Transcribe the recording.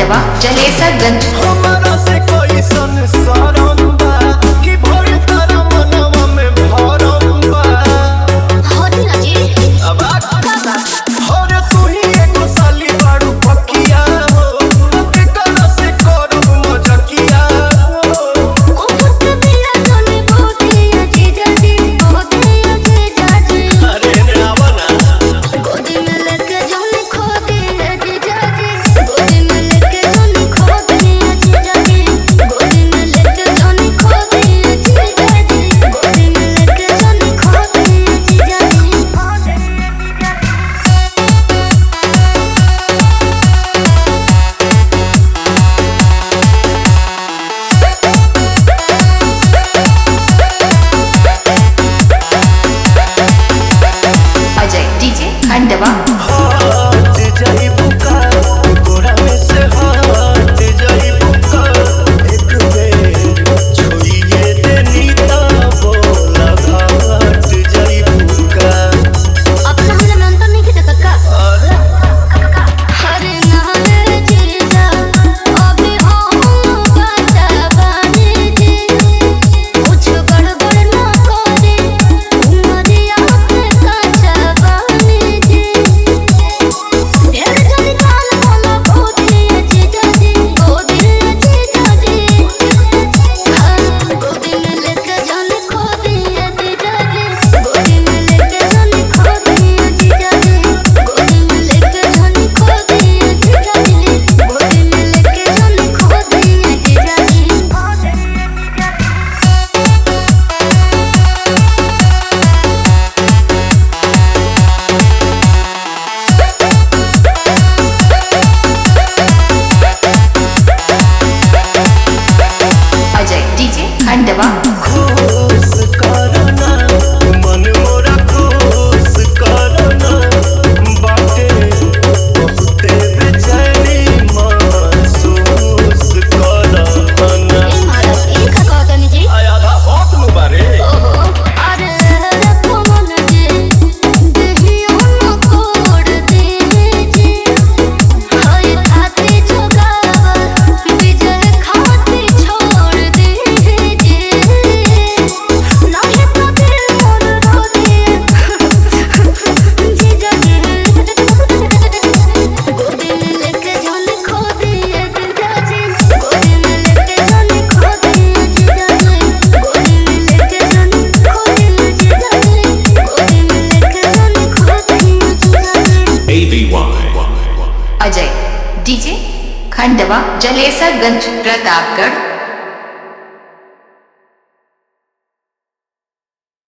खंडवा जलेसरगंज। हमारा से कोई संसारम बा कि भर तारा मनवा में भरम बा। होती ना जी अब अरे तू ही एगो साली बाड़ू पकिया हो, के कला से करब मजकिया हो। ओ पुत बिया तोने बहुते अजीजा जी, बहुते अजीजा जी। अरे ने आवा ना गोदी में लेके जाने खो दे अजीजा जी, गोदी में लेके जाने खो दे अजीजा जी, गोदी में लेके जाने खो दे अजीजा जी, गोदी में लेके जाने खो दे अजीजा जी। अजय डीजे खंडवा। हट जाई बुका गोरा में से हट जाई बुका। एक बेर छुइए देनी ता बोला हट जाई बुका। अपना हमने मेंटल नहीं किया कक्का। अरे हरे नारे जीजा अभी हम बचा बने जी, कुछ गड़बड़ ना करे उमरिया पे कच्चा बने जी। ढेर जल्दी काल बोला गोदी जीजा जी, गोदी जीजा जी। गोदी में लेके जाने खो दिए जीजा जी, गोदी में लेके जाने खो दिए जीजा जी, गोदी में लेके जाने खो दिए जीजा जी, गोदी में लेके जाने खो दिए जीजा जी। अजय डीजे खंडवा। खुश करना मन मोरा खुश करना। बाटे बहुते बेचैनी महसूस करना। महाराज ये का कहता नहीं जी। आया था बहुत मुबारे ओहो अरे रखो मन जी, देहियो न तोड़ दे जी। हाय खाती जोगावा विजय खाती छोड़ दे जी। नाहे तो दिल मोर रो दे जीजा जी। गोदी में लेके जाने खो दिए जीजा जी, गोदी में लेके जाने खो दिए जीजा जी, गोदी में लेके जाने खो दिए जीजा जी, गोदी में लेके जाने खो दिए जीजा जी। अजय डीजे खंडवा जलेसरगंज प्रतापगढ़।